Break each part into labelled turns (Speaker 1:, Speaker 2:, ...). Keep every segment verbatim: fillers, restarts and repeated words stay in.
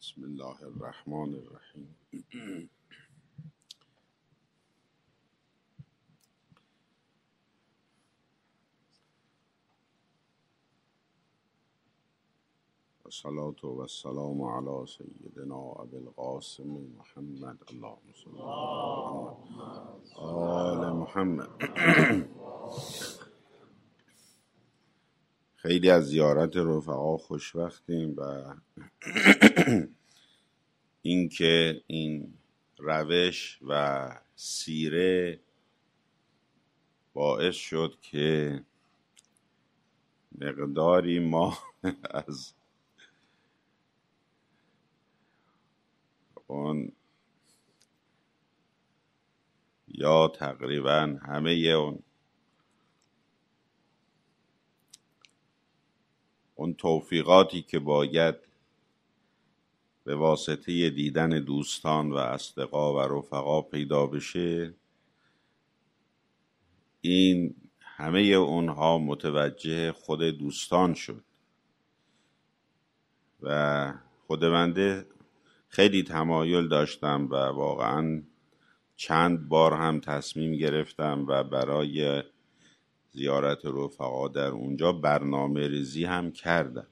Speaker 1: بسم الله الرحمن الرحیم. الصلاة و السلام علی سیدنا ابی القاسم محمد اللهم صل علی محمد آل محمد. خیلی از زیارت رفقا خوشوقتیم و اینکه این روش و سیره باعث شد که مقداری ما از اون یا تقریبا همه اون اون توفیقاتی که باید به واسطه دیدن دوستان و اصدقا و رفقا پیدا بشه، این همه اونها متوجه خود دوستان شد و خود بنده خیلی تمایل داشتم و واقعا چند بار هم تصمیم گرفتم و برای زیارت رفقا در اونجا برنامه ریزی هم کردم،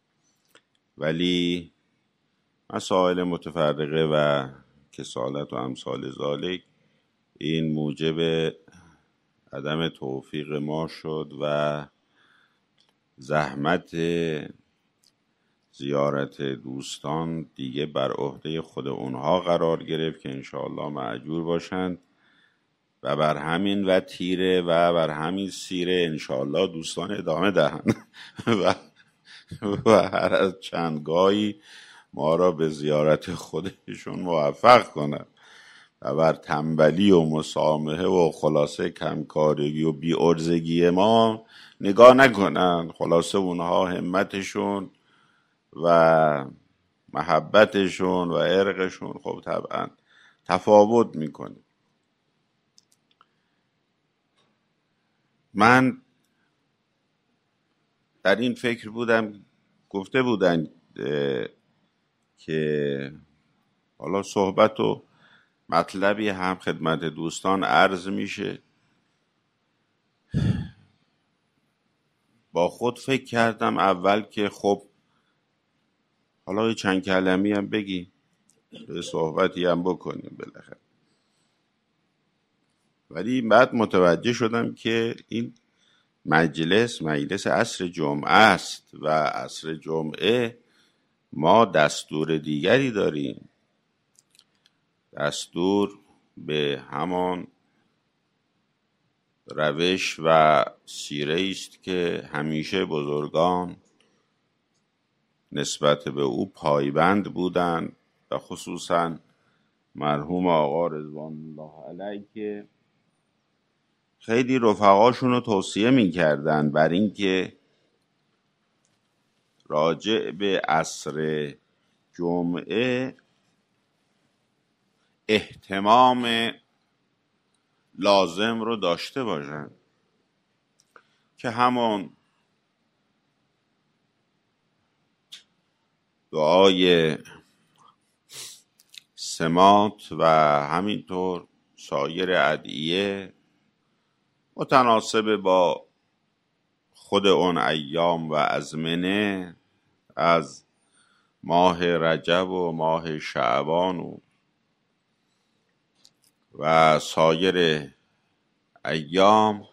Speaker 1: ولی مسائل متفرقه و کسالت و امثال ذالک این موجب عدم توفیق ما شد و زحمت زیارت دوستان دیگه بر عهده خود اونها قرار گرفت که انشاءالله مأجور باشند و بر همین و تیره و بر همین سیره انشاءالله دوستان ادامه دهند و, و هر از چندگاهی ما را به زیارت خودشون موفق کنند و بر تنبلی و مسامحه و خلاصه کمکارگی و بی‌عرضگی ما نگاه نکنن. خلاصه اونها همتشون و محبتشون و عرقشون خب طبعا تفاوت میکنه. من در این فکر بودم، گفته بودن که حالا صحبت و مطلبی هم خدمت دوستان عرض میشه. با خود فکر کردم اول که خب حالا یه چند کلمی هم بگی، یه صحبتی هم بکنیم بالاخره، ولی بعد متوجه شدم که این مجلس مجلس عصر جمعه است و عصر جمعه ما دستور دیگری داریم. دستور به همان روش و سیره است که همیشه بزرگان نسبت به او پایبند بودند و خصوصا مرحوم آقا رضوان الله علیه که خیلی رفقاشون رو توصیه میکردن بر این که راجع به عصر جمعه اهتمام لازم رو داشته باشن، که همون دعای سمات و همینطور سایر ادعیه متناسب با خود اون ایام و ازمنه از ماه رجب و ماه شعبان و و سایر ایام،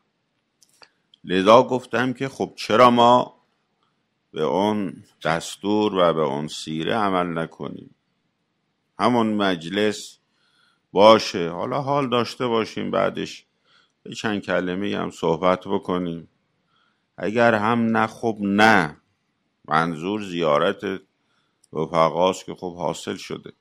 Speaker 1: لذا گفتم که خب چرا ما به اون دستور و به اون سیره عمل نکنیم، همون مجلس باشه، حالا حال داشته باشیم بعدش به چند کلمه هم صحبت بکنیم، اگر هم نه خب نه، منظور زیارت رفقاست که خب حاصل شده.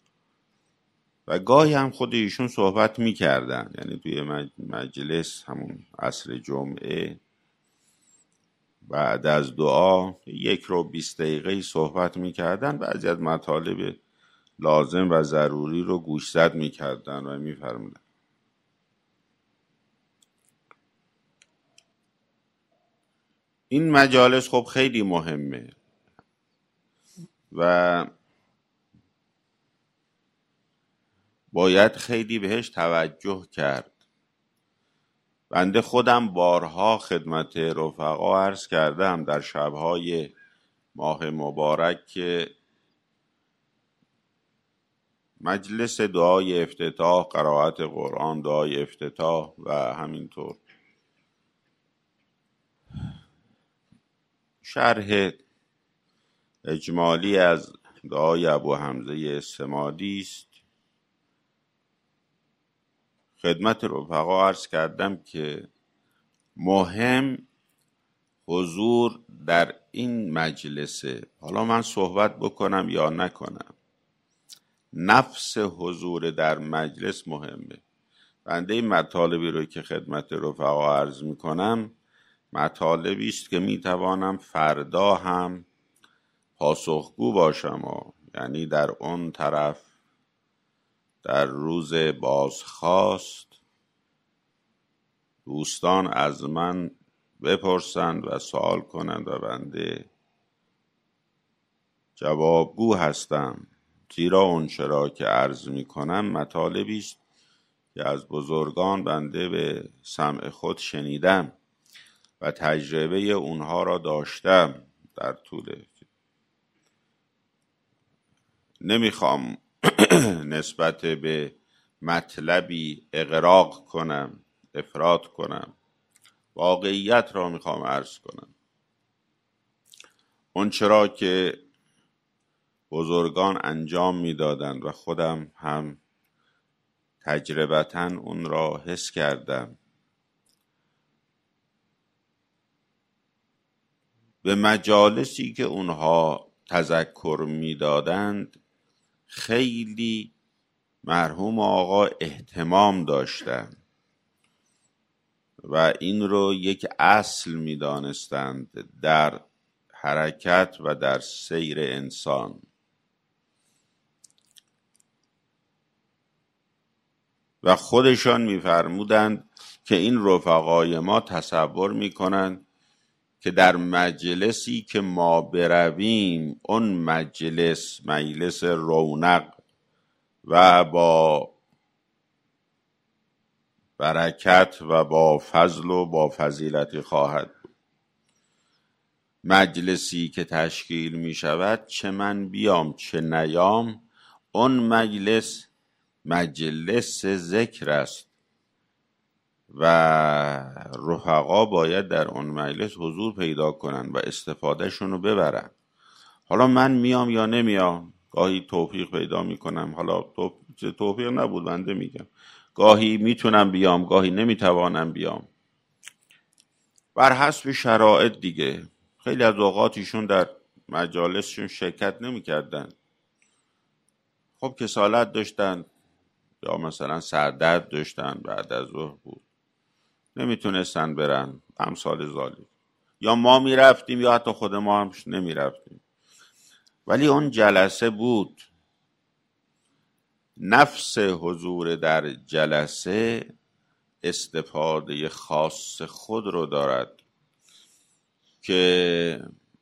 Speaker 1: و گاهی هم خود ایشون صحبت میکردن، یعنی توی مجلس همون عصر جمعه بعد از دعا یک رو بیست دقیقه صحبت میکردن، بعضی از مطالب لازم و ضروری رو گوشزد میکردن و میفرمودن. این مجالس خب خیلی مهمه و باید خیلی بهش توجه کرد. بنده خودم بارها خدمت رفقا عرض کردم در شبهای ماه مبارک که مجلس دعای افتتاح، قرائت قرآن، دعای افتتاح و همینطور شرح اجمالی از دعای ابو حمزه سمادی است. خدمت رفقا عرض کردم که مهم حضور در این مجلسه. حالا من صحبت بکنم یا نکنم، نفس حضور در مجلس مهمه. بنده این مطالبی رو که خدمت رفقا عرض میکنم مطالبی است که میتوانم فردا هم پاسخگو باشم و یعنی در اون طرف در روز بازخواست دوستان از من بپرسند و سوال کنند و بنده جوابگو هستم، زیرا اون چرا که عرض می کنم مطالبی است که از بزرگان بنده به سمع خود شنیدم و تجربه اونها را داشتم در طول. نمیخوام نسبت به مطلبی اغراق کنم، افراط کنم، واقعیت را میخوام عرض کنم. اون چرا که بزرگان انجام میدادند و خودم هم تجربتاً اون را حس کردم. به مجالسی که اونها تذکر میدادند خیلی مرحوم آقا اهتمام داشتند و این رو یک اصل میدانستند در حرکت و در سیر انسان. و خودشان میفرمودند که این رفقای ما تصور میکنند که در مجلسی که ما برویم اون مجلس مجلس رونق و با برکت و با فضل و با فضیلتی خواهد بود. مجلسی که تشکیل می شود چه من بیام چه نیام اون مجلس مجلس ذکر است و رفقا باید در اون مجلس حضور پیدا کنن و استفاده شونو ببرن. حالا من میام یا نمیام، گاهی توفیق پیدا میکنم، حالا توفیق نبود بنده میگم، گاهی میتونم بیام گاهی نمیتوانم بیام بر حسب شرایط دیگه. خیلی از اوقات ایشون در مجالسشون شرکت نمیکردن، خب کسالت داشتن یا مثلا سردرد داشتن، بعد از ظهر بود نمیتونستن برن، امثال ذالک، یا ما میرفتیم یا حتی خود ما هم نمیرفتیم. ولی اون جلسه بود. نفس حضور در جلسه استفاده خاص خود رو دارد که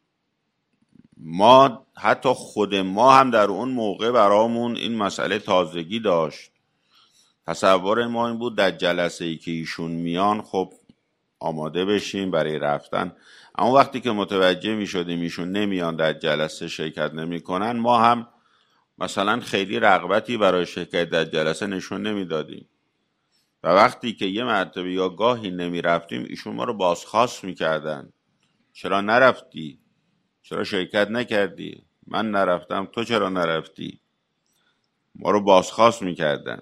Speaker 1: ما حتی خود ما هم در اون موقع برامون این مسئله تازگی داشت. تصور ما این بود در جلسه ای که ایشون میان خب آماده بشیم برای رفتن، اما وقتی که متوجه می شدیم ایشون نمیان، در جلسه شرکت نمی کنن، ما هم مثلا خیلی رغبتی برای شرکت در جلسه نشون نمی دادیم و وقتی که یه مرتبه یا گاهی نمی رفتیم ایشون ما رو بازخواست می کردن. چرا نرفتی؟ چرا شرکت نکردی؟ من نرفتم تو چرا نرفتی؟ ما رو بازخواست می کردن.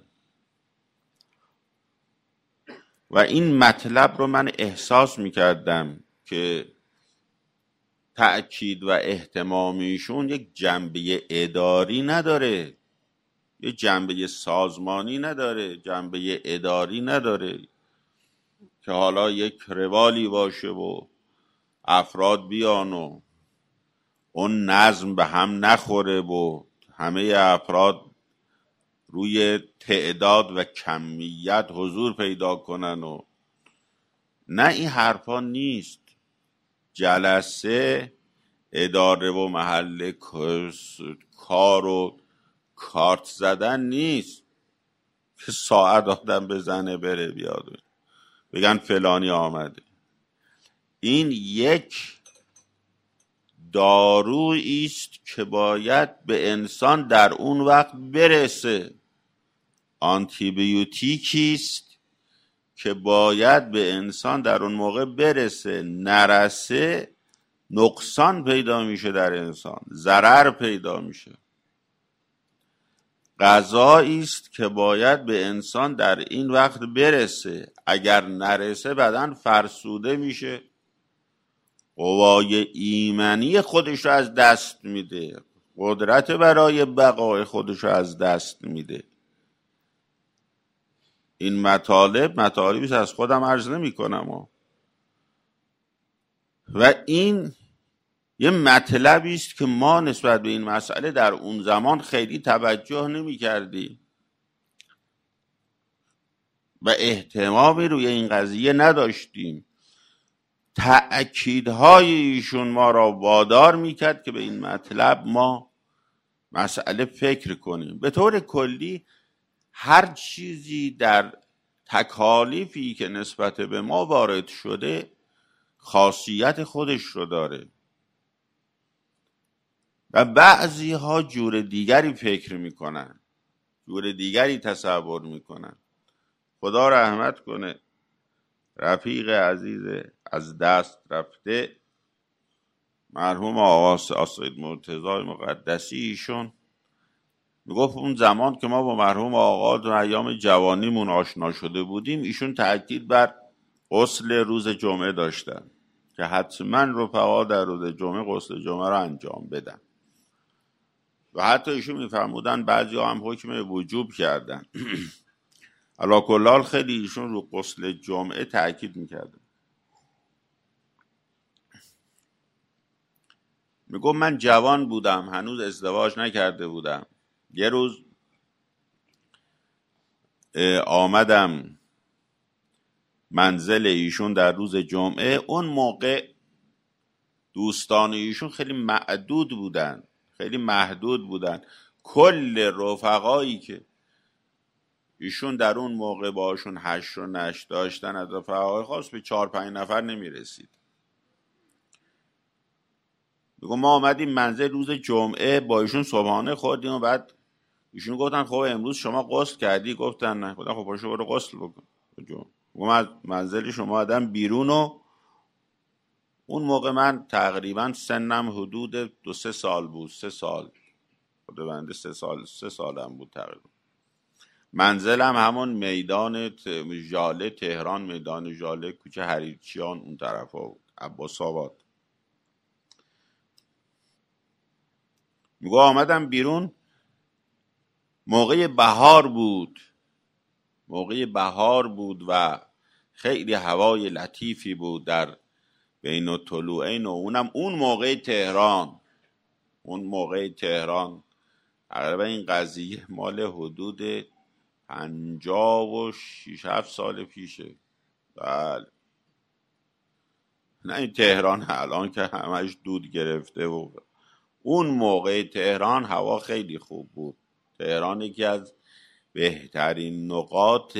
Speaker 1: و این مطلب رو من احساس می کردم که تأکید و اهتمامیشون یک جنبه اداری نداره، یک جنبه سازمانی نداره، جنبه اداری نداره که حالا یک روالی باشه و افراد بیان و اون نظم به هم نخوره و همه افراد روی تعداد و کمیت حضور پیدا کنن و نه، این حرفا نیست. جلسه اداره و محل کار و کارت زدن نیست. که ساعت آدم بزنه بره بیاد بگن فلانی آمده. این یک دارویی است که باید به انسان در اون وقت برسه، آنتیبیوتیکی است که باید به انسان در اون موقع برسه. نرسه نقصان پیدا میشه در انسان، ضرر پیدا میشه. غذایی است که باید به انسان در این وقت برسه، اگر نرسه بدن فرسوده میشه، قوای ایمنی خودش رو از دست میده، قدرت برای بقای خودش رو از دست میده. این مطالب مطالبی از خودم عرض نمی کنم و این یه مطلبی است که ما نسبت به این مسئله در اون زمان خیلی توجه نمی کردیم و اهتمامی روی این قضیه نداشتیم. تأکیدهای ایشون ما را وادار میکرد که به این مطلب ما مسئله فکر کنیم. به طور کلی هر چیزی در تکالیفی که نسبت به ما وارد شده خاصیت خودش رو داره و بعضی ها جور دیگری فکر میکنن، جور دیگری تصور میکنن. خدا رحمت کنه رفیق عزیز از دست رفته مرحوم آقا سید مرتضی مقدسی، ایشون میگفت اون زمان که ما با مرحوم آقا در ایام جوانیمون آشنا شده بودیم، ایشون تأکید بر غسل روز جمعه داشتن که حتما رفقا در روز جمعه غسل جمعه رو انجام بدن و حتی ایشون میفرمودن بعضی هم حکم وجوب کردن. علا کلال خیلی ایشون رو غسل جمعه تأکید میکردن. میگم من جوان بودم، هنوز ازدواج نکرده بودم. یه روز آمدم منزل ایشون در روز جمعه. اون موقع دوستان ایشون خیلی معدود بودن، خیلی محدود بودن. کل رفقایی که ایشون در اون موقع باشون هشت و نشت داشتن از رفقای خاص به چهار پنج نفر نمی رسید. بگم ما آمدیم منزل روز جمعه با ایشون صبحانه خوردیم و بعد ایشون گفتن خب امروز شما غسل کردی؟ گفتن نه. گفتن خب پاشو برو غسل بکن. بگم از منزل شما آدم بیرون و اون موقع من تقریبا سنم حدود دو سه سال بود، سه سال خود بنده سه سال سه سالم بود تقریبا. منزلم همون میدان ژاله تهران، میدان ژاله کوچه حریرچیان اون طرفا بود، عباس آباد. میگه آمدم بیرون، موقع بهار بود، موقع بهار بود و خیلی هوای لطیفی بود در بین الطلوعین و اونم اون موقع تهران. اون موقع تهران تقریبا این قضیه مال حدود پنجاه و شیش هفت سال پیشه. بله، نه این تهران الان که همش دود گرفته و اون موقع تهران هوا خیلی خوب بود. تهران یکی از بهترین نقاط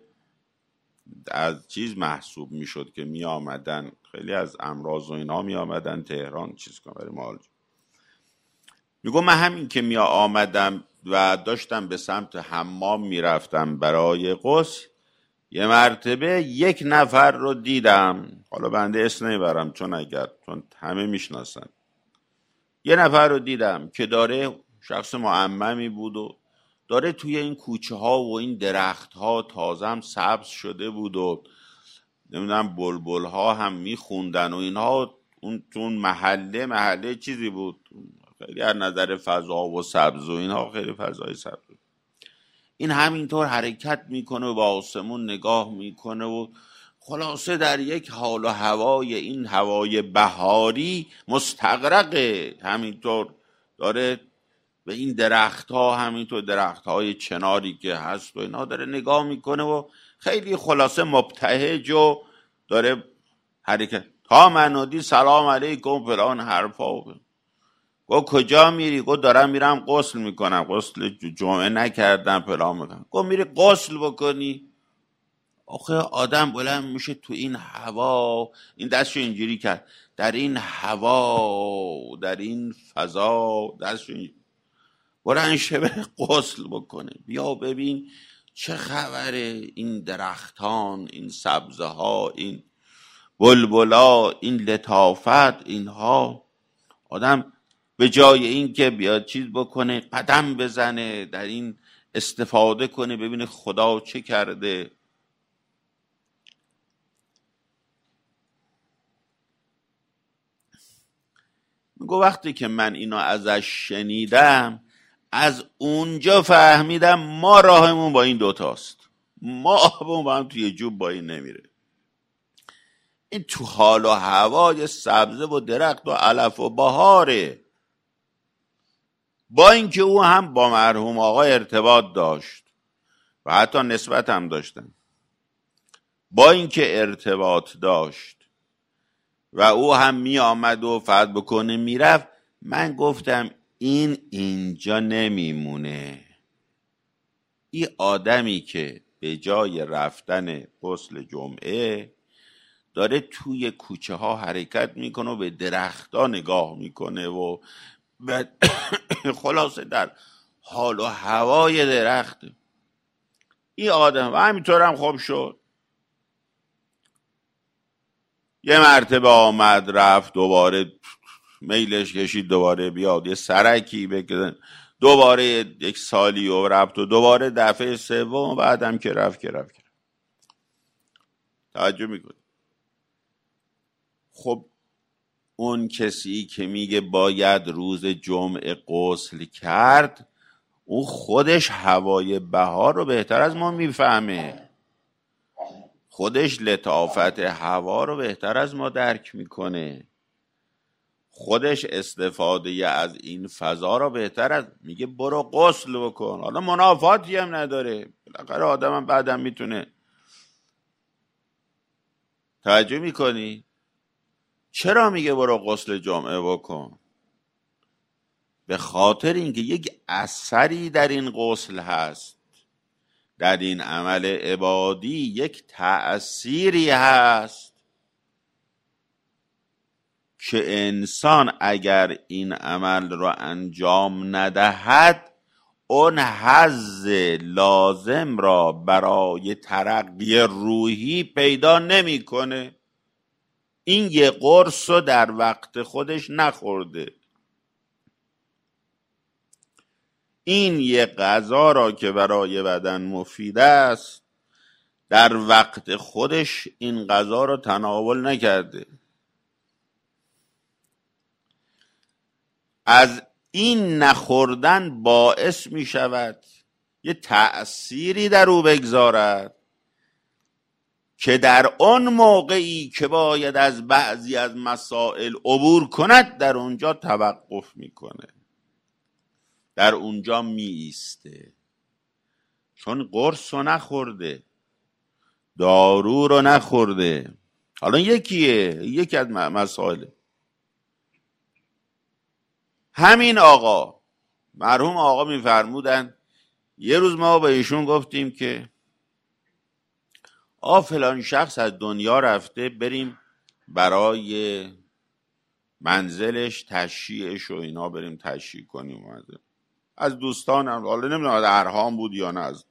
Speaker 1: از چیز محسوب میشد که می آمدن، خیلی از امراض و اینا می آمدن تهران چیز کنم برای مال. میگم من همین که می آمدم و داشتم به سمت حمام می رفتم برای غسل، یه مرتبه یک نفر رو دیدم، حالا بنده اسم نمیبرم چون اگر چون همه میشناسن. یه نفر رو دیدم که داره، شخص معممی بود و داره توی این کوچه ها و این درخت ها تازه هم سبز شده بود و نمیدونم بلبل ها هم میخوندن و اینها. اون چون محله محله چیزی بود خیلی از نظر فضا و سبز و اینها خیلی فضای سبز. این همینطور حرکت میکنه و با آسمون نگاه میکنه و خلاصه در یک حال و هوای این هوای بهاری مستغرقه، همینطور داره به این درخت ها، همینطور درخت های چناری که هست و اینا داره نگاه میکنه و خیلی خلاصه مبتهج و داره حرکت. تا منادی سلام علیکم فلان حرفا. گفت کجا میری؟ گفت دارم میرم غسل میکنم، غسل جمعه نکردم فلان میکنم. گفت میری غسل بکنی؟ آخه آدم بلند میشه تو این هوا، این دستشو اینجوری کرد، در این هوا در این فضا دستشو اینجوری بلند شه بره غسل بکنه. بیا ببین چه خبره، این درختان، این سبزه ها، این بلبلا، این لطافت، اینها. آدم به جای این که بیاد چیز بکنه، قدم بزنه در این استفاده کنه، ببینه خدا چه کرده. میگو وقتی که من اینو ازش شنیدم، از اونجا فهمیدم ما راهمون با این دوتاست، ما آبمون با هم توی جوب با این نمیره. این تو حال و هوای سبزه و درخت و علف و بهاره. با اینکه او هم با مرحوم آقا ارتباط داشت و حتی نسبت هم داشتن، با اینکه ارتباط داشت و او هم می آمد و فقط بکنه میرفت، من گفتم این اینجا نمیمونه. این آدمی که به جای رفتن غسل جمعه داره توی کوچه ها حرکت میکنه و به درختها نگاه میکنه و خلاصه در حال و هوای درخت. این آدم و همینطور هم خوب شد. یه مرتبه آمد رفت، دوباره میلش کشید دوباره بیاد، یه سرکی بکن، دوباره یک سالی و رفت و دوباره دفعه سوم بعدم که رفت که رفت که رفت. توجه میکنی؟ خب اون کسی که میگه باید روز جمعه غسل کرد، اون خودش هوای بهار رو بهتر از ما میفهمه، خودش لطافت هوا رو بهتر از ما درک میکنه، خودش استفاده از این فضا رو بهتر از، میگه برو غسل بکن. حالا منافاتی هم نداره، بالاخره آدم هم بعدم میتونه. توجه میکنی؟ چرا میگه برو غسل جمعه بکن؟ به خاطر اینکه یک اثری در این غسل هست، در این عمل عبادی یک تأثیری هست که انسان اگر این عمل را انجام ندهد، اون حظ لازم را برای ترقی روحی پیدا نمیکنه. این یه قرص رو در وقت خودش نخورده، این یه غذا را که برای بدن مفید است در وقت خودش این غذا را تناول نکرده. از این نخوردن باعث می شود یه تأثیری در او بگذارد که در آن موقعی که باید از بعضی از مسائل عبور کند، در اونجا توقف میکنه، در اونجا می ایسته، چون قرص رو نخورده، دارو رو نخورده. حالا یکیه، یکی از مسائل. همین آقا، مرحوم آقا میفرمودن، یه روز ما به ایشون گفتیم که آ فلان شخص از دنیا رفته، بریم برای منزلش تشییعش و اینا بریم تشییع کنیم. منزل از دوستانم، حالا نمیدونم از ارهام بود یا نه، از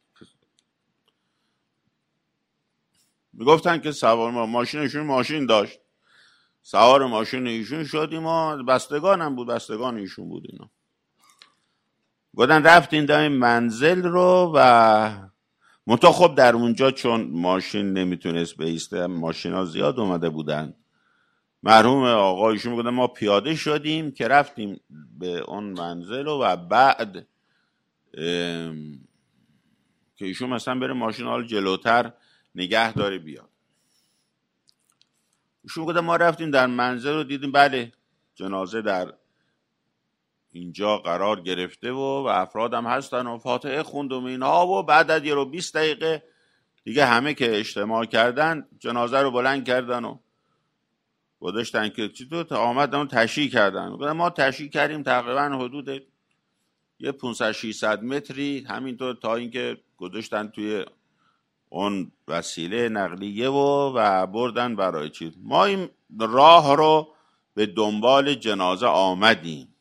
Speaker 1: میگفتن که سوار ما ماشینشون ماشین داشت، سوار ماشین ایشون شدیم و بستگانم بود، بستگان ایشون بود. اینا گفتن رفتیم در منزل رو و منطقه خب در اونجا چون ماشین نمیتونست بیسته، ماشین ها زیاد اومده بودن، مرحوم آقایشون میگفتن ما پیاده شدیم که رفتیم به اون منزل و بعد که ایشون مثلا بره ماشین حال جلوتر نگه داره بیاد. ایشون میگفتن ما رفتیم در منزل رو دیدیم بله جنازه در اینجا قرار گرفته و, و افراد هم هستن و فاتحه خوندم اینها و بعد از یه رو بیست دقیقه دیگه همه که اجتماع کردن جنازه رو بلند کردن و گذاشتن که چطور تا آمدن تشییع کردن. ما تشییع کردیم تقریبا حدود یه پانصد ششصد متری، همینطور تا اینکه گذاشتن توی اون وسیله نقلیه و و بردن برای چیز. ما این راه رو به دنبال جنازه آمدیم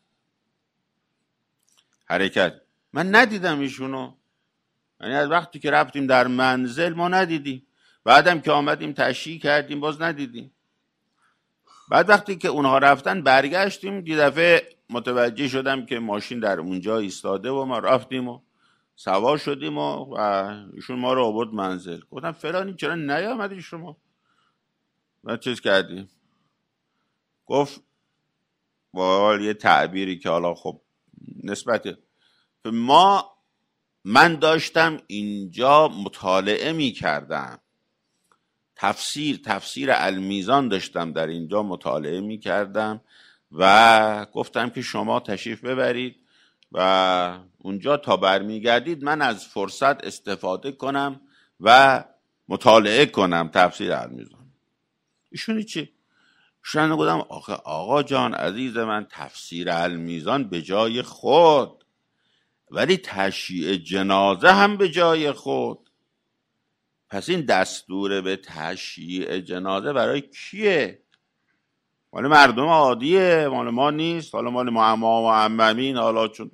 Speaker 1: حرکت. من ندیدم ایشونو، یعنی از وقتی که رفتیم در منزل ما ندیدیم، بعدم که آمدیم تشییع کردیم باز ندیدیم. بعد وقتی که اونها رفتن برگشتیم، یه دفعه متوجه شدم که ماشین در اونجا ایستاده و ما رفتیم و سوار شدیم و, و ایشون ما رو آورد منزل. گفتم فلانی چرا نیامدی شما؟ و چیز کردیم. گفت با یه تعبیری که حالا خب نسبت ما، من داشتم اینجا مطالعه می کردم، تفسیر تفسیر المیزان داشتم در اینجا مطالعه می کردم و گفتم که شما تشریف ببرید و اونجا تا برمیگردید من از فرصت استفاده کنم و مطالعه کنم تفسیر المیزان. ایشونی چی؟ ایشون گفتم آخه آقا جان عزیز من، تفسیر المیزان به جای خود، ولی تشییع جنازه هم به جای خود. پس این دستور به تشییع جنازه برای کیه؟ مال مردم عادیه، مال ما نیست. حالا مال معما و عممین، حالا چون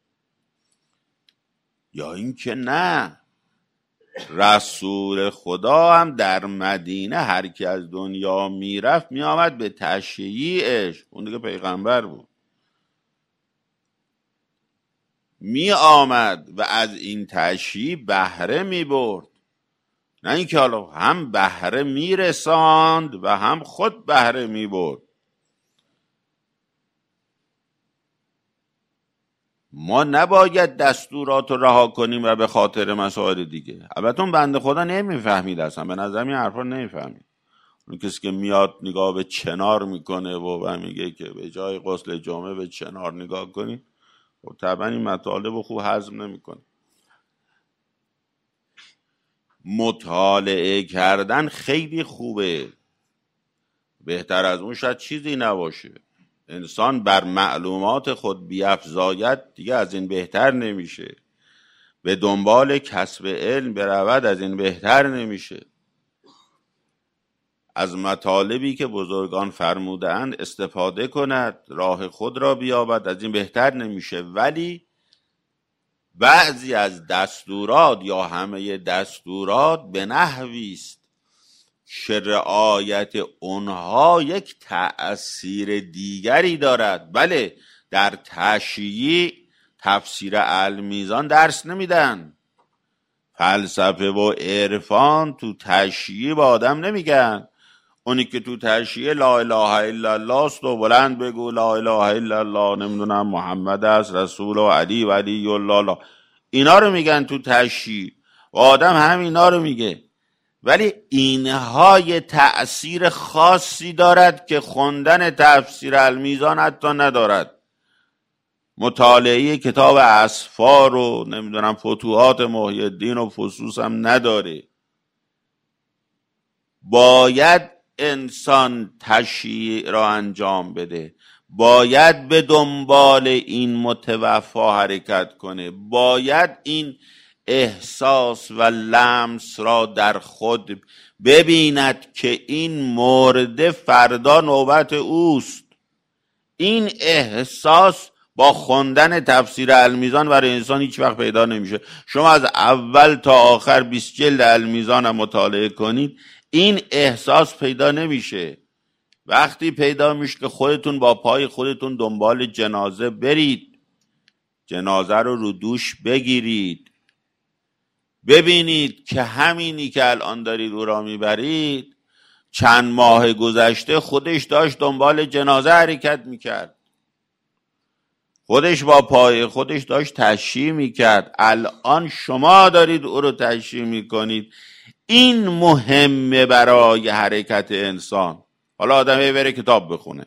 Speaker 1: یا این که نه، رسول خدا هم در مدینه هر کی از دنیا میرفت میآمد به تشییعش، اون دیگه پیغمبر بود، می آمد و از این تشییع بهره می برد. نه اینکه حالا هم بهره می رساند و هم خود بهره می برد. ما نباید دستورات رو رها کنیم و به خاطر مسائل دیگه. البته اون بنده خدا نمیفهمید، اصلا به نظر این حرفا نمیفهمید. اون کسی که میاد نگاه به چنار میکنه و, و میگه که به جای غسل جمعه به چنار نگاه کنید، خب طبعا این مطالب رو خوب هضم نمیکنه. مطالعه کردن خیلی خوبه، بهتر از اون شاید چیزی نباشه. انسان بر معلومات خود بیفزاید، دیگه از این بهتر نمیشه. به دنبال کسب علم برود، از این بهتر نمیشه. از مطالبی که بزرگان فرمودند استفاده کند، راه خود را بیابد، از این بهتر نمیشه. ولی بعضی از دستورات یا همه دستورات به نحوی است که رعایت اونها یک تأثیر دیگری دارد. بله، در تشییع تفسیر المیزان درس نمیدن، فلسفه و عرفان تو تشییع با آدم نمیگن. اونی که تو تشییع لا اله الا الله است و بلند بگو لا اله الا الله، نمیدونم محمد است رسول و علی و علی الله، اینا رو میگن تو تشییع و آدم هم اینا رو میگه. ولی اینها یه تأثیر خاصی دارد که خوندن تفسیر المیزان حتی ندارد. مطالعه کتاب اسفار و نمیدونم فتوحات محی الدین و فصوص هم نداره. باید انسان تشییع را انجام بده، باید به دنبال این متوفا حرکت کنه، باید این احساس و لمس را در خود ببیند که این مرده فردا نوبت اوست. این احساس با خوندن تفسیر المیزان برای انسان هیچ وقت پیدا نمیشه. شما از اول تا آخر بیست جلد المیزان هم مطالعه کنید، این احساس پیدا نمیشه. وقتی پیدا میشه که خودتون با پای خودتون دنبال جنازه برید، جنازه رو رو دوش بگیرید، ببینید که همینی که الان دارید او را میبرید چند ماه گذشته خودش داشت دنبال جنازه حرکت میکرد، خودش با پای خودش داشت تشییع میکرد، الان شما دارید او رو تشییع میکنید. این مهمه برای حرکت انسان. حالا آدم بره کتاب بخونه،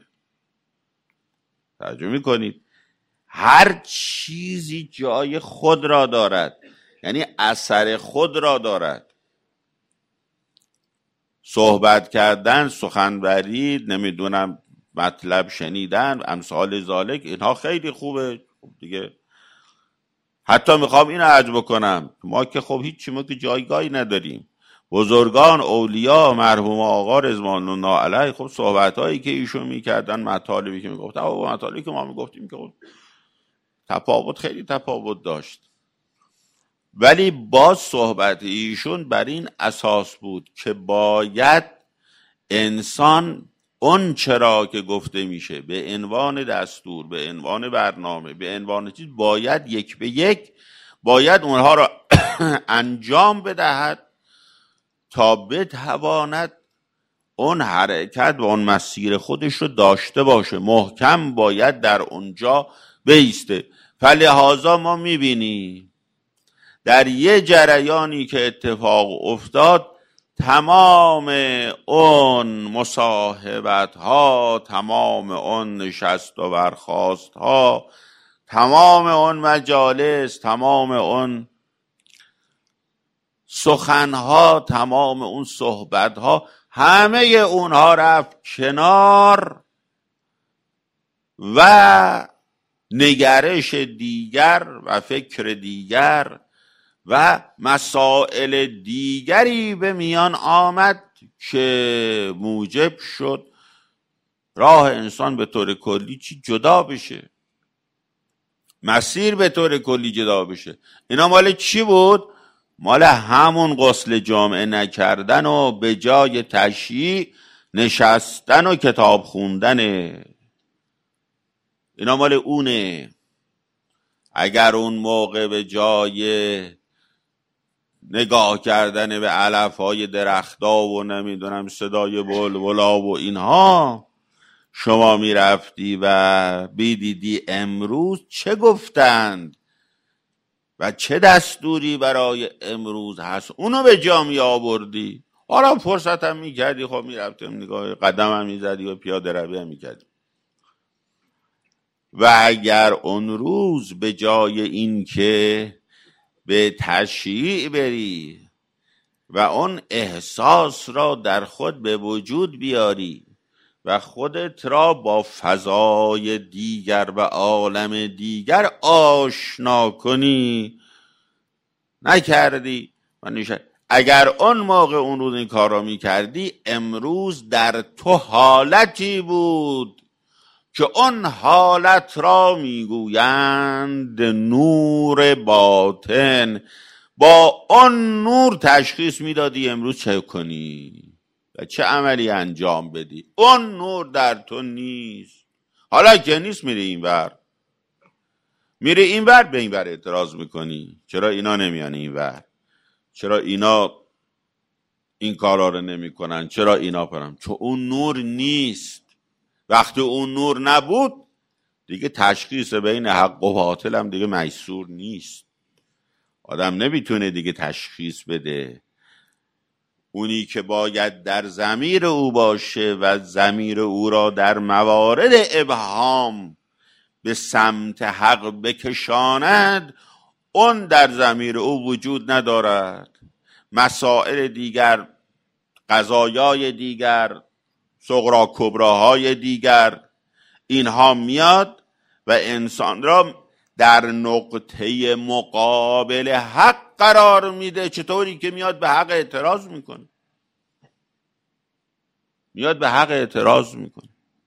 Speaker 1: توجه میکنید؟ هر چیزی جای خود را دارد، یعنی اثر خود را دارد. صحبت کردن، سخنوری، نمیدونم مطلب شنیدن، امثال ذالک، اینها خیلی خوبه. خب دیگه حتی میخوام اینو عرض بکنم، ما که خب هیچی، ما که جایگاهی نداریم. بزرگان، اولیا، مرحوم آقا رضوان الله علیه، خب صحبتایی که ایشون میکردن، مطالبی که میگفتن، و مطالبی که ما میگفتیم که خب تفاوت، خیلی تفاوت داشت. ولی باز صحبت ایشون بر این اساس بود که باید انسان اون چرا که گفته میشه به عنوان دستور، به عنوان برنامه، به عنوان چیز، باید یک به یک باید اونها را انجام بدهد تا بتواند اون حرکت و اون مسیر خودش رو داشته باشه، محکم باید در اونجا بیسته. فلهذا ما میبینیم در یه جریانی که اتفاق افتاد، تمام اون مصاحبت ها، تمام اون نشست و برخاست ها، تمام اون مجالس، تمام اون سخن ها، تمام اون صحبت ها، همه اونها رفت کنار و نگرش دیگر و فکر دیگر و مسائل دیگری به میان آمد که موجب شد راه انسان به طور کلی چی جدا بشه، مسیر به طور کلی جدا بشه. اینا مال چی بود؟ مال همون غسل جامعه نکردن و به جای تشییع نشستن و کتاب خوندنه. اینا مال اونه. اگر اون موقع به جای نگاه کردن به علف های درختا و نمیدونم صدای بلبلا و اینها شما میرفتی و بیدیدی امروز چه گفتند و چه دستوری برای امروز هست، اونو به جا می آوردی. حالا فرصت هم میکردی، خب میرفتی نگاه قدم هم میزدی و پیاده روی هم میکردی. و اگر اون روز به جای این که به تشییع بری و اون احساس را در خود به وجود بیاری و خودت را با فضای دیگر و عالم دیگر آشنا کنی، نکردی. من اگر اون موقع اون روز این کار را میکردی، امروز در تو حالتی بود که اون حالت را میگویند نور باطن. با اون نور تشخیص میدادی امروز چه کنی و چه عملی انجام بدی. اون نور در تو نیست. حالا که نیست، میری این ور، میری این ور، به این ور اعتراض میکنی. چرا اینا نمیان این ور؟ چرا اینا این کارا رو نمیکنن؟ چرا اینا پرم؟ چون اون نور نیست. وقتی اون نور نبود دیگه تشخیص بین حق و باطل هم دیگه میسور نیست. آدم نمیتونه دیگه تشخیص بده. اونی که باید در ضمیر او باشه و ضمیر او را در موارد ابهام به سمت حق بکشاند، اون در ضمیر او وجود ندارد. مسائل دیگر، قضایای دیگر، صغرا کبراهای دیگر، اینها میاد و انسان را در نقطه مقابل حق قرار میده. چطوری که میاد به حق اعتراض میکنه، میاد به حق اعتراض میکنه.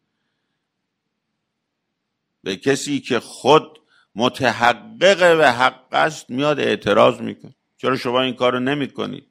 Speaker 1: به کسی که خود متحقق به حق است میاد اعتراض میکنه. چرا شما این کارو نمیکنید؟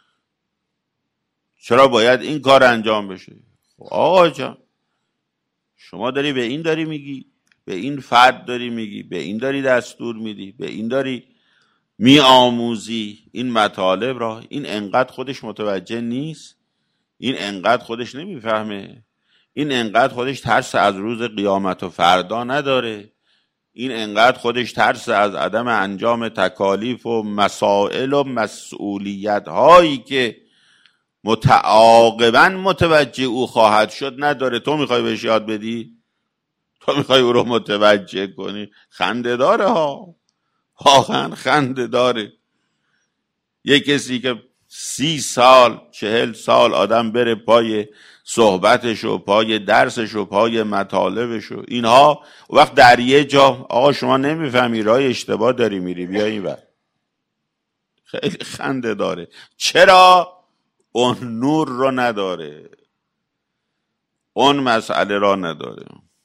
Speaker 1: چرا باید این کار انجام بشه؟ آقا جان، شما داری به این داری میگی، به این فرد داری میگی، به این داری دستور میدی، به این داری میآموزی این مطالب را. این انقدر خودش متوجه نیست، این انقدر خودش نمیفهمه، این انقدر خودش ترس از روز قیامت و فردا نداره، این انقدر خودش ترس از عدم انجام تکالیف و مسائل و مسئولیت هایی که متعاقبا متوجه او خواهد شد نداره. تو میخوای بهش یاد بدی؟ تو میخوای او رو متوجه کنی؟ خنده داره ها، واقعا خنده داره. یه کسی که سی سال چهل سال آدم بره پای صحبتش و پای درسش و پای مطالبش و اینها، وقت در یه جا آقا شما نمیفهمی راه اشتباه داری میری، بیا این ور. خیلی خنده داره. چرا؟ اون نور رو نداره، اون مسئله را نداره.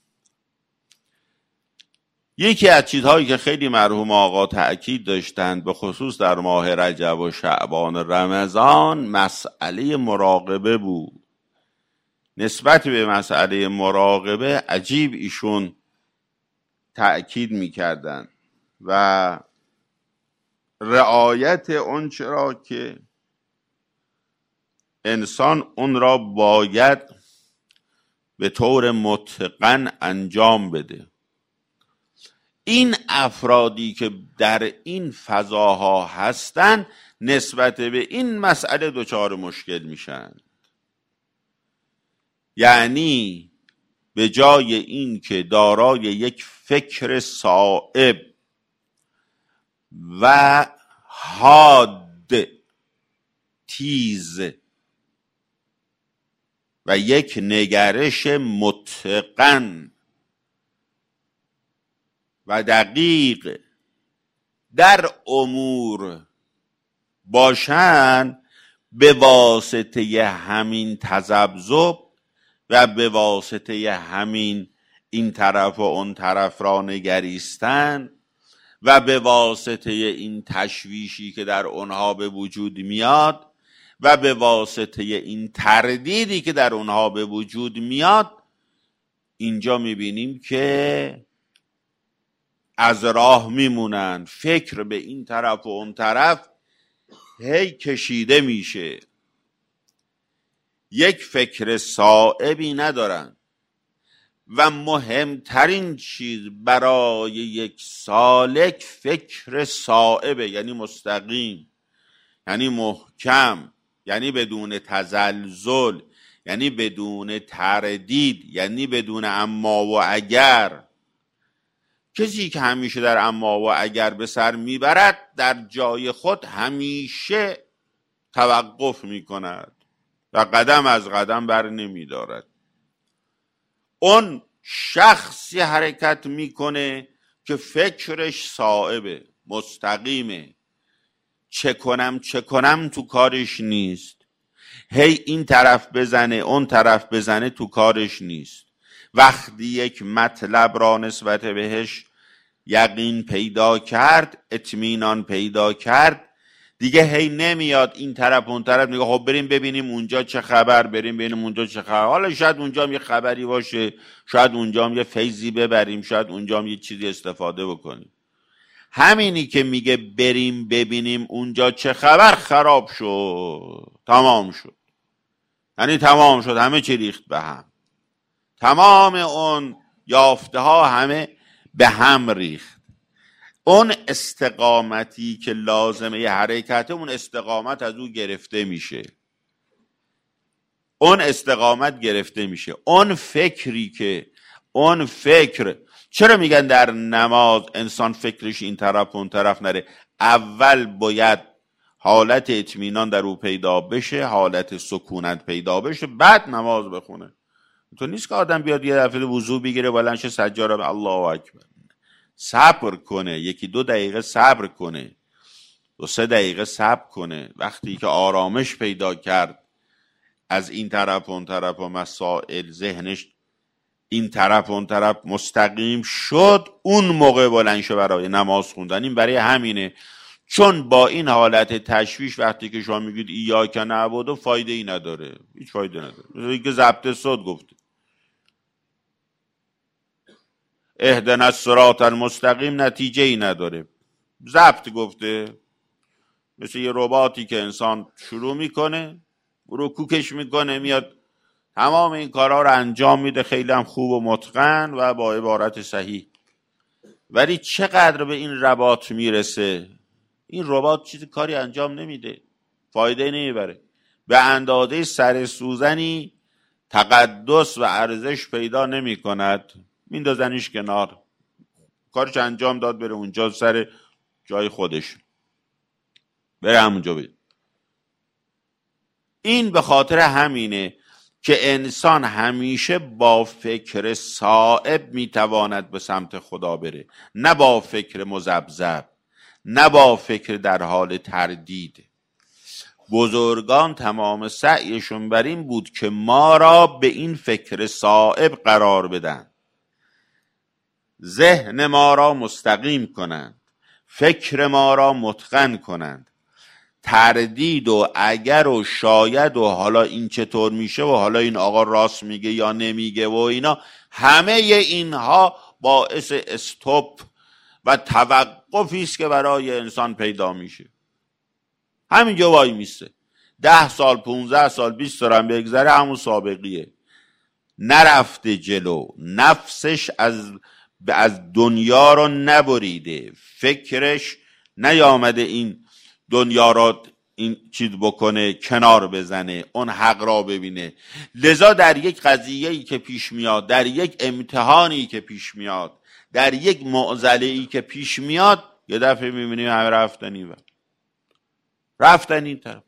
Speaker 1: یکی از چیزهایی که خیلی مرحوم آقا تأکید داشتند به خصوص در ماه رجب و شعبان و رمضان مسئله مراقبه بود. نسبت به مسئله مراقبه عجیب ایشون تأکید میکردن و رعایت اون چرا که انسان اون را باید به طور متقن انجام بده. این افرادی که در این فضاها هستن نسبت به این مسئله دچار مشکل میشن. یعنی به جای این که دارای یک فکر صائب و حاد تیز و یک نگرش متقن و دقیق در امور باشن، به واسطه همین تذبذب و به واسطه همین این طرف و اون طرف را نگریستن و به واسطه این تشویشی که در اونها به وجود میاد و به واسطه این تردیدی که در اونها به وجود میاد، اینجا میبینیم که از راه میمونن. فکر به این طرف و اون طرف هی کشیده میشه، یک فکر صائبی ندارن. و مهمترین چیز برای یک سالک فکر صائبه، یعنی مستقیم، یعنی محکم، یعنی بدون تزلزل، یعنی بدون تردید، یعنی بدون اما و اگر. کسی که همیشه در اما و اگر به سر میبرد در جای خود همیشه توقف میکند و قدم از قدم بر نمیدارد. اون شخصی حرکت میکنه که فکرش صائبه، مستقیمه، چه کنم چه کنم تو کارش نیست، هی این طرف بزنه اون طرف بزنه تو کارش نیست. وقتی یک مطلب را نسبت بهش یقین پیدا کرد، اطمینان پیدا کرد، دیگه هی نمیاد این طرف اون طرف میگه خب بریم ببینیم اونجا چه خبر، بریم ببینیم اونجا چه خبر. حالا شاید اونجا هم یه خبری باشه، شاید اونجا هم یه فیضی ببریم، شاید اونجا هم یه چیزی استفاده بکنیم. همینی که میگه بریم ببینیم اونجا چه خبر خراب شد، تمام شد. یعنی تمام شد، همه چی ریخت به هم، تمام اون یافته ها همه به هم ریخت. اون استقامتی که لازمه ی حرکته، اون استقامت از او گرفته میشه، اون استقامت گرفته میشه. اون فکری که اون فکر، چرا میگن در نماز انسان فکرش این طرف اون طرف نره؟ اول باید حالت اطمینان در او پیدا بشه، حالت سکونت پیدا بشه، بعد نماز بخونه. تو نیست که آدم بیاد یه دفعه وضو بگیره بلندش سجاره به الله اکبر. صبر کنه، یکی دو دقیقه صبر کنه، دو سه دقیقه صبر کنه. وقتی که آرامش پیدا کرد از این طرف اون طرف و مسائل، ذهنش این طرف اون طرف مستقیم شد، اون موقع بلند شه برای نماز خوندن. این برای همینه، چون با این حالت تشویش وقتی که شما میگید ایاک نعبد، فایده ای نداره، هیچ فایده نداره. مثل که ضبط صوت گفته اهدنا الصراط المستقیم، نتیجه ای نداره. ضبط گفته، مثل یه رباتی که انسان شروع میکنه، رکوکش میکنه، میاد تمام این کارها رو انجام میده، خیلی هم خوب و متقن و با عبارت صحیح. ولی چقدر به این رباط میرسه، این رباط چیزی کاری انجام نمیده، فایده نمیبره، به اندازه سر سوزنی تقدس و ارزش پیدا نمی کند، میندازنش کنار، کارش انجام داد، بره اونجا سر جای خودش، بره همونجا بید. این به خاطر همینه که انسان همیشه با فکر صائب میتواند به سمت خدا بره، نه با فکر مذبذب، نه با فکر در حال تردید. بزرگان تمام سعیشون بر این بود که ما را به این فکر صائب قرار بدن، ذهن ما را مستقیم کنند، فکر ما را متقن کنند. تردید و اگر و شاید و حالا این چطور میشه و حالا این آقا راست میگه یا نمیگه و اینا، همه اینها باعث استوب و توقفی است که برای انسان پیدا میشه. همینجا وای میسته، ده سال پونزده سال بیست سال هم بگذره همون سابقیه، نرفته جلو، نفسش از از دنیا رو نبریده، فکرش نیامده این دنیا را این چیز بکنه، کنار بزنه، اون حق را ببینه. لذا در یک قضیه‌ای که پیش میاد، در یک امتحانی که پیش میاد، در یک معضله‌ای که پیش میاد، یه دفعه میبینیم همه رفتن این رفتن این طرف.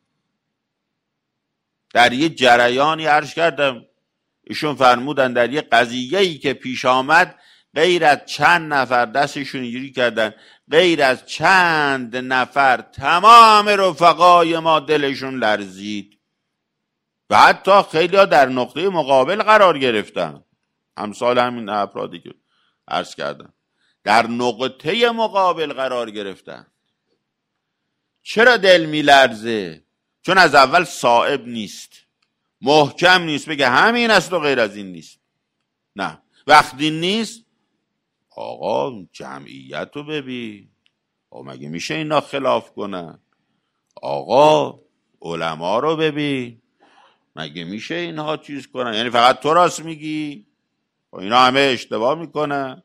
Speaker 1: در یک جریانی عرض کردم، ایشون فرمودن در یک قضیه‌ای که پیش آمد، غیر از چند نفر دستشون اینجوری کردن، غیر از چند نفر تمام رفقای ما دلشون لرزید و حتی خیلی ها در نقطه مقابل قرار گرفتن. امثال همین افرادی که عرض کردم در نقطه مقابل قرار گرفتن. چرا دل میلرزه؟ چون از اول صائب نیست، محکم نیست، بگه همین است و غیر از این نیست. نه، وقتی نیست، آقا جمعیت رو ببین، آقا مگه میشه اینا خلاف کنن؟ آقا علما رو ببین، مگه میشه اینها چیز کنن؟ یعنی فقط تو راست میگی؟ اینا همه اشتباه میکنن؟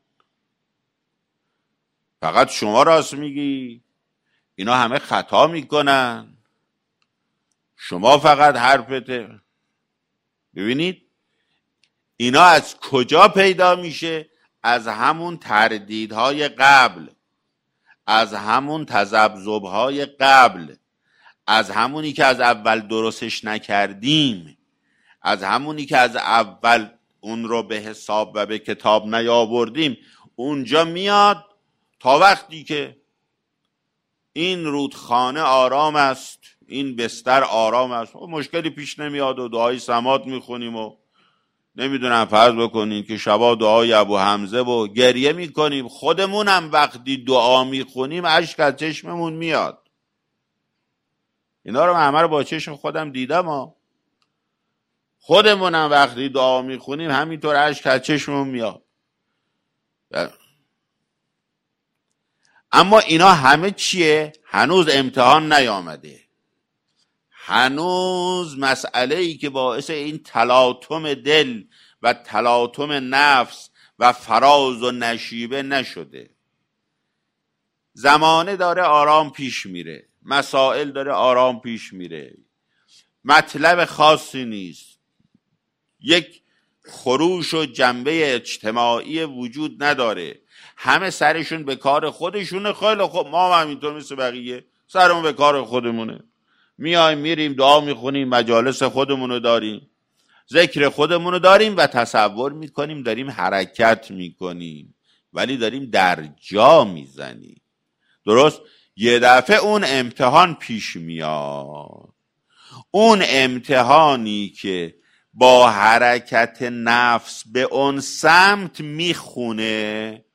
Speaker 1: فقط شما راست میگی؟ اینا همه خطا میکنن؟ شما فقط حرفته؟ ببینید اینا از کجا پیدا میشه؟ از همون تردیدهای قبل، از همون تذبذبهای قبل، از همونی که از اول درستش نکردیم، از همونی که از اول اون رو به حساب و به کتاب نیاوردیم. اونجا میاد تا وقتی که این رودخانه آرام است، این بستر آرام است، مشکلی پیش نمیاد و دعای سماط میخونیم و نمیدونم فرض بکنین که شبا دعای ابو حمزه و گریه میکنیم. خودمونم وقتی دعا میخونیم اشک از چشممون میاد. اینا رو من همه رو با چشم خودم دیدم ها. خودمونم وقتی دعا میخونیم همینطور اشک از چشممون میاد. اما اینا همه چیه؟ هنوز امتحان نیامده، هنوز مسئله ای که باعث این تلاطم دل و تلاطم نفس و فراز و نشیبه نشده. زمانه داره آرام پیش میره، مسائل داره آرام پیش میره، مطلب خاصی نیست، یک خروش و جنبه اجتماعی وجود نداره، همه سرشون به کار خودشونه. خیلی خب ما هم همینطور مثل بقیه سرمون به کار خودمونه، میایم میریم دعا میخونیم، مجالس خودمونو داریم، ذکر خودمونو داریم و تصور میکنیم داریم حرکت میکنیم، ولی داریم در جا میزنیم. درست یه دفعه اون امتحان پیش میاد، اون امتحانی که با حرکت نفس به اون سمت میخونه،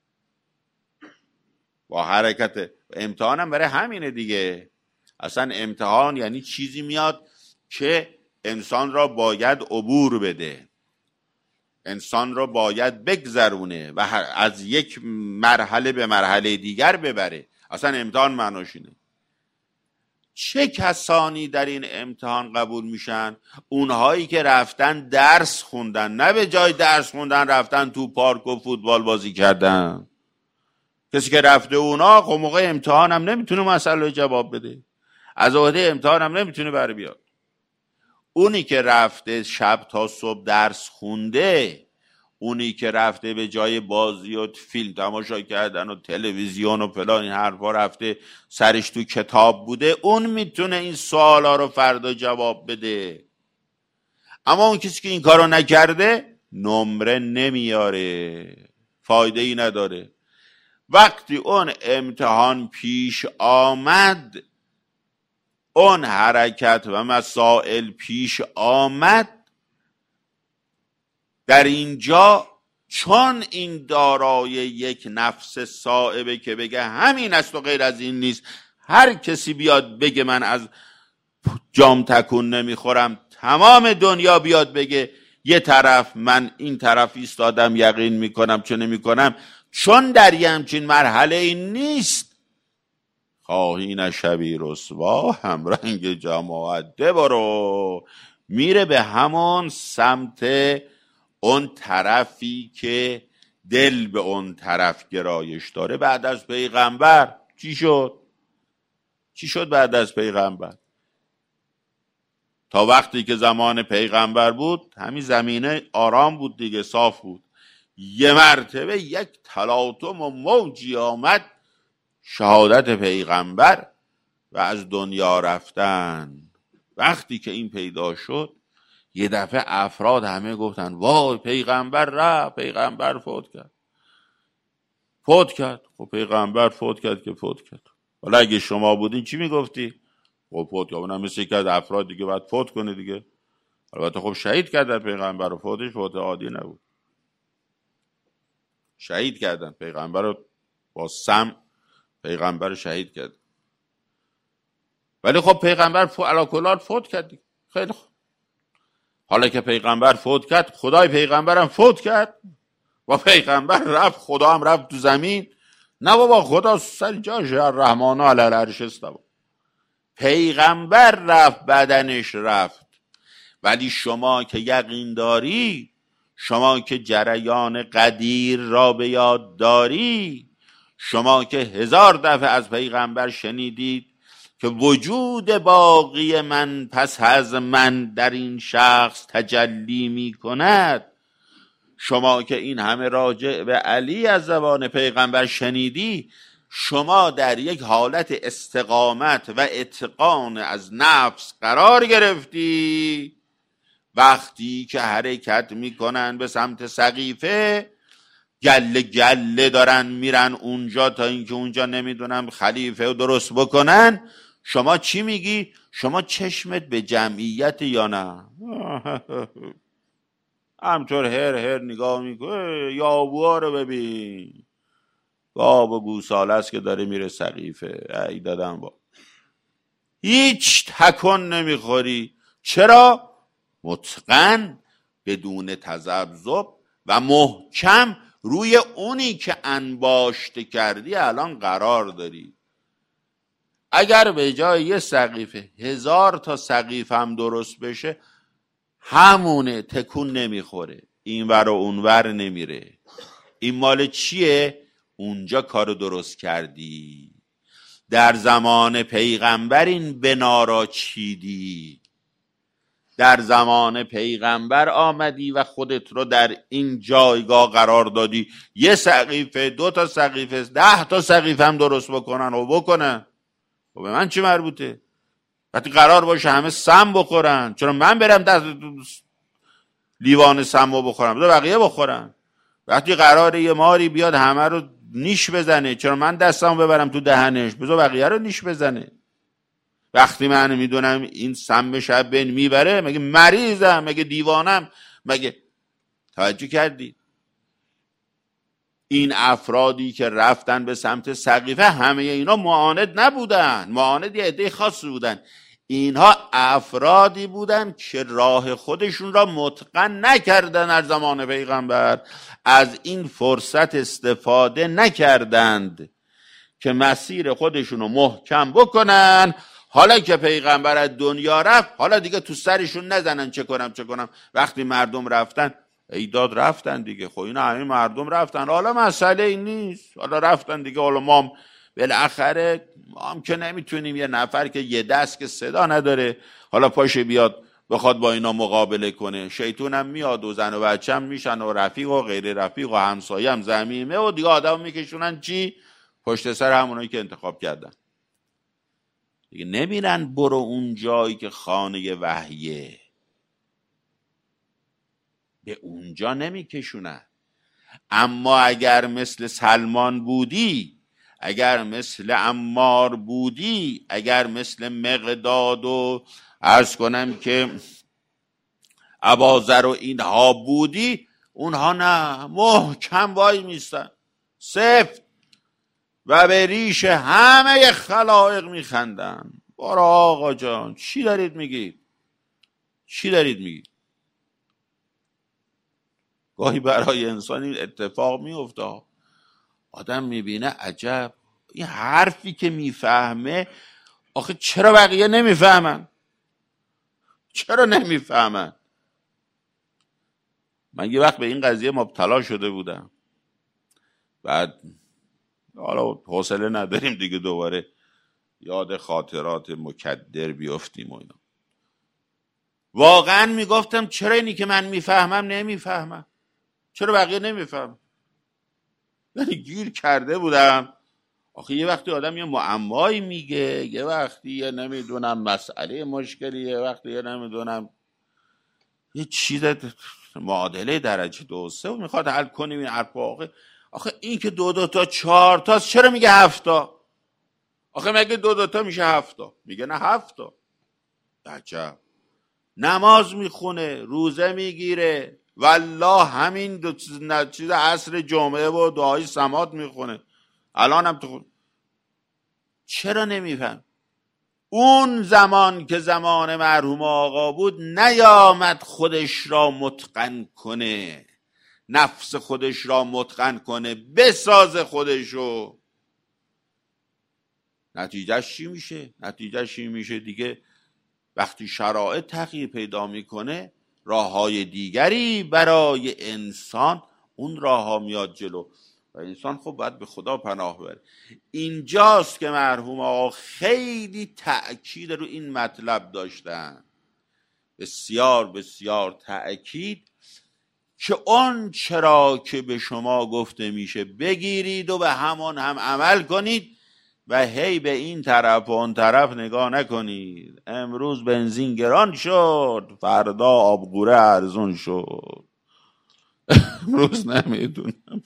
Speaker 1: با حرکت امتحانم برای همینه دیگه. اصلا امتحان یعنی چیزی میاد که انسان را باید عبور بده، انسان را باید بگذرونه و از یک مرحله به مرحله دیگر ببره. اصلا امتحان معناش اینه. چه کسانی در این امتحان قبول میشن؟ اونهایی که رفتن درس خوندن، نه به جای درس خوندن رفتن تو پارک و فوتبال بازی کردن. کسی که رفته اونا خب موقع امتحان هم نمیتونه مسئله جواب بده، از عهده امتحان هم نمیتونه بر بیاد. اونی که رفته شب تا صبح درس خونده، اونی که رفته به جای بازی و فیلم تماشا کردن و تلویزیون و فلان این حرفا رفته سرش تو کتاب بوده، اون میتونه این سوالا رو فردا جواب بده. اما اون کسی که این کارو نکرده نمره نمیاره، فایده ای نداره. وقتی اون امتحان پیش آمد، اون حرکت و مسائل پیش آمد، در اینجا چون این دارای یک نفس صائبه که بگه همین است و غیر از این نیست، هر کسی بیاد بگه من از جام تکون نمیخورم، تمام دنیا بیاد بگه یه طرف من این طرف ایستادم یقین میکنم چه نمیکنم، چون در یه همچین مرحله این نیست، خواهی نشوی رسوا هم رنگ جماعت ده برو، میره به همون سمت اون طرفی که دل به اون طرف گرایش داره. بعد از پیغمبر چی شد؟ چی شد بعد از پیغمبر؟ تا وقتی که زمان پیغمبر بود همین زمینه آرام بود دیگه، صاف بود. یه مرتبه یک تلاطم و موجی آمد، شهادت پیغمبر و از دنیا رفتن. وقتی که این پیدا شد یه دفعه افراد همه گفتن وای پیغمبر رفت، پیغمبر فوت کرد. فوت کرد خب پیغمبر فوت کرد که فوت کرد. حالا اگه شما بودین چی میگفتی؟ خب فوت کرد، اونم مثل که از افراد دیگه باید فوت کنه دیگه. البته خب شهید کردن پیغمبر رو، فوتش فوت عادی نبود، شهید کردن پیغمبر رو، با سم پیغمبر رو شهید کرد. ولی خب پیغمبر فو... علاکلات فوت کرد دیگه. خیلی خوب، حالا که پیغمبر فوت کرد، خدای پیغمبرم فوت کرد و پیغمبر رفت، خدا هم رفت تو زمین. نه بابا، خدا سر جاش، الرحمن علی العرش استوی. پیغمبر رفت، بدنش رفت. ولی شما که یقین داری، شما که جریان قدیر را به یاد داری، شما که هزار دفعه از پیغمبر شنیدید که وجود باقی من پس از من در این شخص تجلی می کند، شما که این همه راجع به علی از زبان پیغمبر شنیدی، شما در یک حالت استقامت و اتقان از نفس قرار گرفتی. وقتی که حرکت میکنن به سمت سقیفه، گله گله دارن میرن اونجا تا اینکه اونجا نمیدونم خلیفه رو درست بکنن، شما چی میگی؟ شما چشمت به جمعیت یا نه؟ همطور هر هر نگاه میکنه، یابوها رو ببین، گاب و گوساله است که داره میره سقیفه. ای دادم با هیچ تکن نمیخوری. چرا؟ متقن، بدون تذبذب و محکم روی اونی که انباشته کردی الان قرار داری. اگر به جای یه سقیفه هزار تا سقیفه هم درست بشه، همونه، تکون نمیخوره، این ور و اون ور نمیره. این مال چیه؟ اونجا کارو درست کردی، در زمان پیغمبر این بنا را چیدی، در زمان پیغمبر آمدی و خودت رو در این جایگاه قرار دادی. یه سقیفه، دو تا سقیفه، ده تا سقیفه هم درست بکنن و بکنن، و به من چی مربوطه؟ وقتی قرار باشه همه سم بخورن، چرا من برم دست لیوان سم رو بخورم؟ بذار بقیه بخورن. وقتی قراره یه ماری بیاد همه رو نیش بزنه، چرا من دستم ببرم تو دهنش؟ بذار بقیه رو نیش بزنه. وقتی من میدونم این سم شب بین میبره، مگه مریضم؟ مگه دیوانم؟ مگه توجه کردی؟ این افرادی که رفتن به سمت سقیفه، همه اینا معاند نبودن، معاند یه عده خاص بودن. اینها افرادی بودن که راه خودشون را متقن نکردن در زمان پیغمبر، از این فرصت استفاده نکردند که مسیر خودشون رو محکم بکنن. حالا که پیغمبر از دنیا رفت، حالا دیگه تو سرشون نزنن چه کنم چه کنم. وقتی مردم رفتن، ایداد رفتن دیگه، خب اینا همین مردم رفتن، حالا مسئله این نیست، حالا رفتن دیگه. حالا ما هم بالاخره ما هم که نمیتونیم یه نفر که یه دست که صدا نداره حالا پاشه بیاد بخواد با اینا مقابله کنه. شیطون هم میاد و زن و بچه هم میشن و رفیق و غیر رفیق و همسایه هم زمینه و دیگه آدم میکشونن چی؟ پشت سر همونایی که انتخاب کردن دیگه. نمیرن برو اون جایی که خانه وحیه، به اونجا نمیکشونن. اما اگر مثل سلمان بودی، اگر مثل عمار بودی، اگر مثل مقداد و عرض کنم که اباذر و اینها بودی، اونها نه، محکم وای میستن سفت و به ریش همه خلائق میخندن. برو آقا جان، چی دارید میگید؟ چی دارید میگید؟ گاهی برای انسان این اتفاق میفته، آدم میبینه عجب این حرفی که میفهمه، آخه چرا بقیه نمیفهمن؟ چرا نمیفهمن؟ من یه وقت به این قضیه مبتلا شده بودم، بعد حالا حوصله نداریم دیگه دوباره یاد خاطرات مکدر بیافتیم و اینا. واقعا میگفتم چرا اینی که من میفهمم نمیفهمم؟ چرا بقیه نمیفهم؟ یعنی گیر کرده بودم. آخه یه وقتی آدم یه معمایی میگه، یه وقتی یه نمیدونم مسئله مشکلی، یه وقتی یه نمیدونم یه چیز معادله درجه دو سه و میخواد حل کنیم این حرفا. آخه آخه این که دو دو تا چهار تاست چرا میگه هفتا؟ آخه مگه دو دو تا میشه هفتا؟ میگه نه هفتا. عجب. نماز میخونه، روزه میگیره، والله همین دو چیز عصر جمعه و دعای سماعت میخونه، الان هم تو. چرا نمیفهم؟ اون زمان که زمان مرحوم آقا بود نیامد خودش را متقن کنه، نفس خودش را متقن کنه، بساز خودشو. نتیجهش چی میشه؟ نتیجهش چی میشه دیگه؟ وقتی شرایط تغییر پیدا میکنه، راه های دیگری برای انسان اون راه ها میاد جلو و انسان خب باید به خدا پناه ببره. اینجاست که مرحوم آقا خیلی تأکید رو این مطلب داشتن، بسیار بسیار تأکید، که اون چرا که به شما گفته میشه بگیرید و به همان هم عمل کنید و هی به این طرف و اون طرف نگاه نکنید. امروز بنزین گران شد، فردا آبگوره ارزون شد، امروز نمیدونم.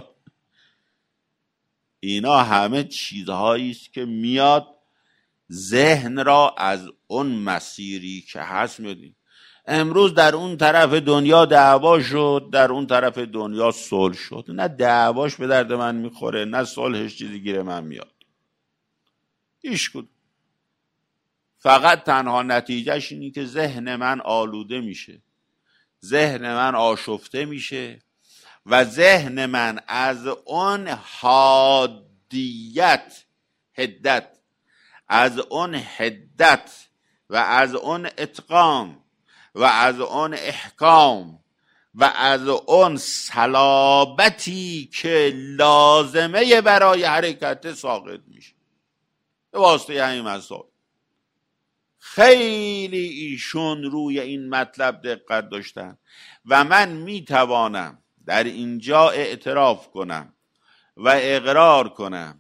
Speaker 1: اینا همه چیزهایی است که میاد ذهن را از اون مسیری که هست میدیم. امروز در اون طرف دنیا دعوا شد، در اون طرف دنیا صلح شد. نه دعواش به درد من میخوره، نه صلحش چیزی گیره من میاد. ایش کن. فقط تنها نتیجهش اینی که ذهن من آلوده میشه، ذهن من آشفته میشه و ذهن من از اون حادیت، حدت، از اون حدت و از اون اتقان و از اون احکام و از اون صلابتی که لازمه برای حرکت ساقط میشه به واسطه همین مسائل. خیلی ایشون روی این مطلب دقت داشتن و من میتوانم در اینجا اعتراف کنم و اقرار کنم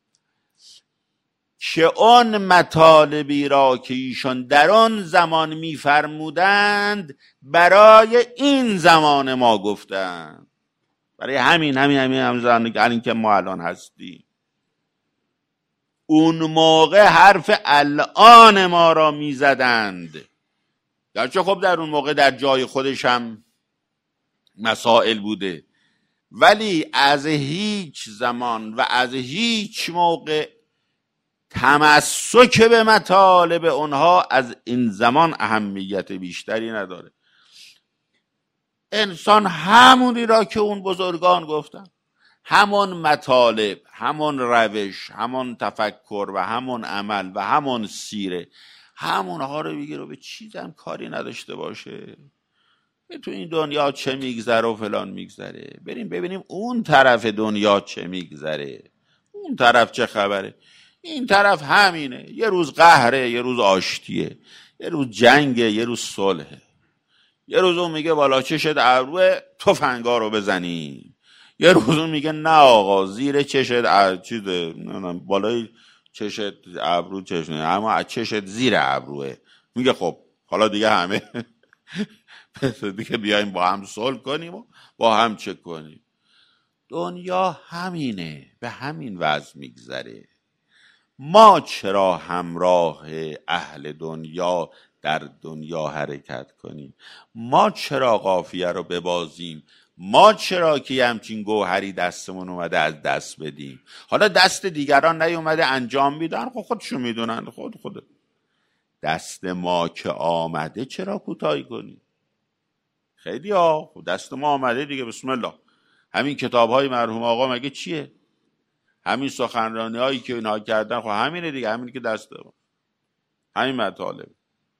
Speaker 1: که اون مطالبی را که ایشان در آن زمان میفرمودند برای این زمان ما گفتند، برای همین همین همین همین همین که ما الان هستیم. اون موقع حرف الان ما را میزدند، گرچه خب در اون موقع در جای خودش هم مسائل بوده، ولی از هیچ زمان و از هیچ موقع تمسک به مطالب اونها از این زمان اهمیت بیشتری نداره. انسان همونی را که اون بزرگان گفتن، همون مطالب، همون روش، همون تفکر و همون عمل و همون سیره، همونها رو بگیر و به چیزم کاری نداشته باشه. تو این دنیا چه میگذره و فلان میگذره، بریم ببینیم اون طرف دنیا چه میگذره، اون طرف چه خبره. این طرف همینه، یه روز قهره، یه روز آشتیه، یه روز جنگه، یه روز صلحه. یه روز اون میگه بالا چشت ابروه تفنگا رو بزنیم، یه روز اون میگه نه آقا زیر چشت چیزه، نه نه بالای چشت ابرو چشت، اما چشت زیر ابروه. میگه خب حالا دیگه همه دیگه بیایم با هم صلح کنیم و با هم چه کنیم. دنیا همینه، به همین وضع میگذره. ما چرا همراه اهل دنیا در دنیا حرکت کنیم؟ ما چرا قافیه رو ببازیم؟ ما چرا که همچین گوهری دستمون اومده از دست بدیم؟ حالا دست دیگران نیومده انجام میدن، خود خودشون میدونن، خود خود دست ما که آمده چرا کوتاهی کنیم؟ خیلی ها دست ما آمده دیگه، بسم الله. همین کتاب های مرحوم آقا مگه چیه؟ همین سخنرانی هایی که اینها کردن خب همینه دیگه، همینی که دست ما، همین مطالب.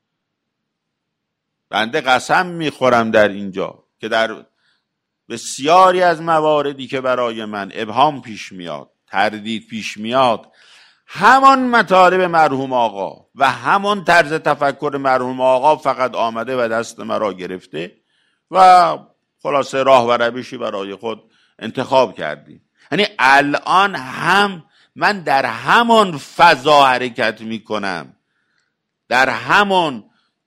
Speaker 1: بنده قسم میخورم در اینجا که در بسیاری از مواردی که برای من ابهام پیش میاد، تردید پیش میاد، همان مطالب مرحوم آقا و همان طرز تفکر مرحوم آقا فقط آمده و دست مرا گرفته و خلاصه راه و روشی برای خود انتخاب کردیم. یعنی الان هم من در همان فضا حرکت میکنم، در همان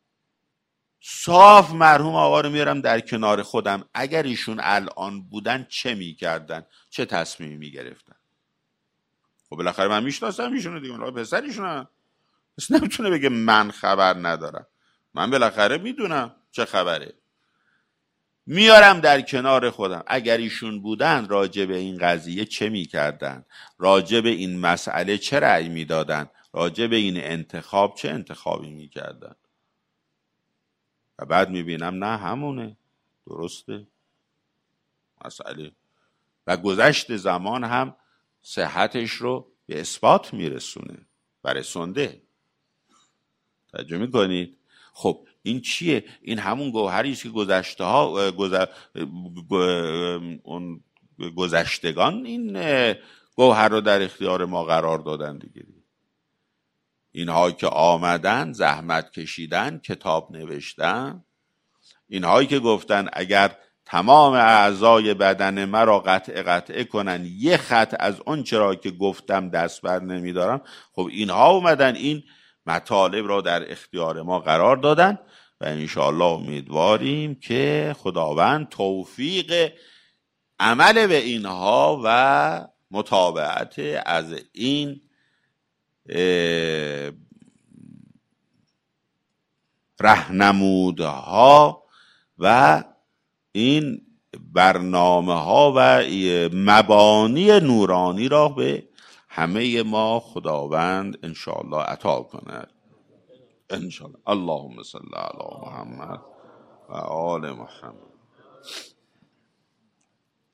Speaker 1: صاف مرحوم آقا رو میارم در کنار خودم. اگر ایشون الان بودن چه میکردن؟ چه تصمیمی میگرفتن؟ خب بالاخره من میشناسم ایشونو دیگه، من پسر ایشونم، پس نمیتونه بگه من خبر ندارم. من بالاخره میدونم چه خبره، میارم در کنار خودم. اگر ایشون بودن راجع به این قضیه چه میکردن؟ راجع به این مسئله چه رأی میدادن؟ راجع به این انتخاب چه انتخابی میکردن؟ و بعد میبینم نه همونه، درسته مسئله. و گذشت زمان هم صحتش رو به اثبات میرسونه، برسونده. توجه میکنید؟ خب این چیه؟ این همون گوهری است که گذشته ها گذر... اون گذشتگان این گوهر رو در اختیار ما قرار دادن دیگه. اینها که آمدن زحمت کشیدن، کتاب نوشتن، اینهایی که گفتن اگر تمام اعضای بدن مرا قطع قطع کنن یه خط از اون چرا که گفتم دست بر نمیدارم، خب اینها اومدن این مطالب را در اختیار ما قرار دادن و انشاءالله امیدواریم که خداوند توفیق عمل به اینها و متابعت از این راهنمودها و این برنامه ها و مبانی نورانی را به همه ما خداوند انشاءالله عطا کند انشاءالله. اللهم صل علی محمد و آل محمد.